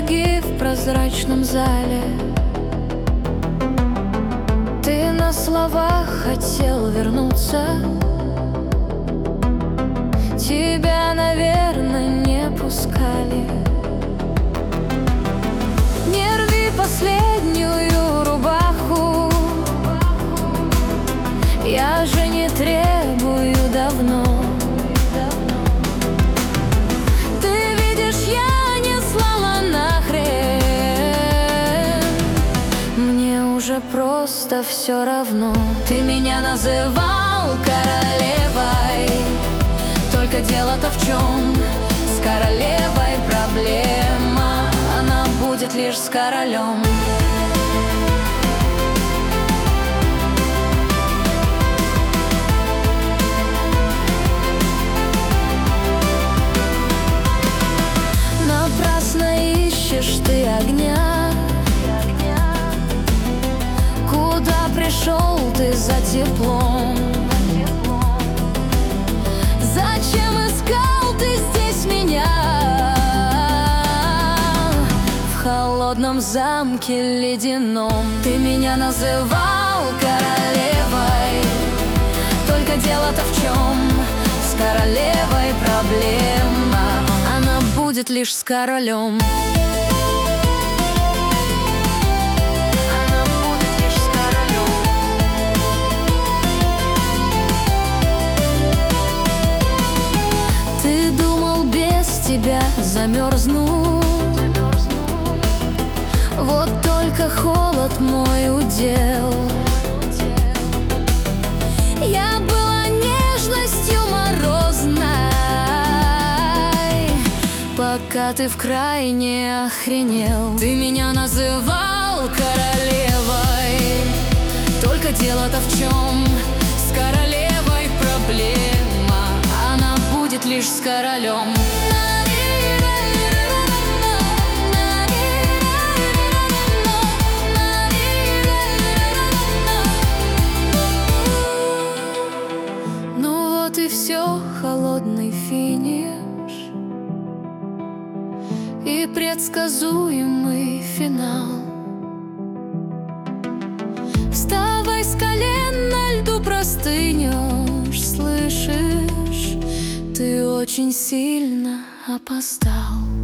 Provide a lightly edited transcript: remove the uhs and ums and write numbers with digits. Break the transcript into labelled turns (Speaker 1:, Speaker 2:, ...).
Speaker 1: шаги в прозрачном зале. Ты на словах хотел вернуться. Тебя, наверное, не пускали. Не рви последнюю рубаху, я же не требую давно. Просто все равно. Ты меня называл королевой, только дело-то в чем? С королевой проблема, она будет лишь с королем. Напрасно ищешь ты огня. Пришел ты за теплом. Зачем искал ты здесь меня? В холодном замке ледяном. Ты меня называл королевой, только дело-то в чем? С королевой проблема, она будет лишь с королем. Тебя замерзну, вот только холод мой удел. Я была нежностью морозной, пока ты вкрай не охренел. Ты меня называл королевой, только дело-то в чем? С королевой проблема, она будет лишь с королем. И все, холодный финиш и предсказуемый финал. Вставай с колен, на льду простынешь, слышишь? Ты очень сильно опоздал.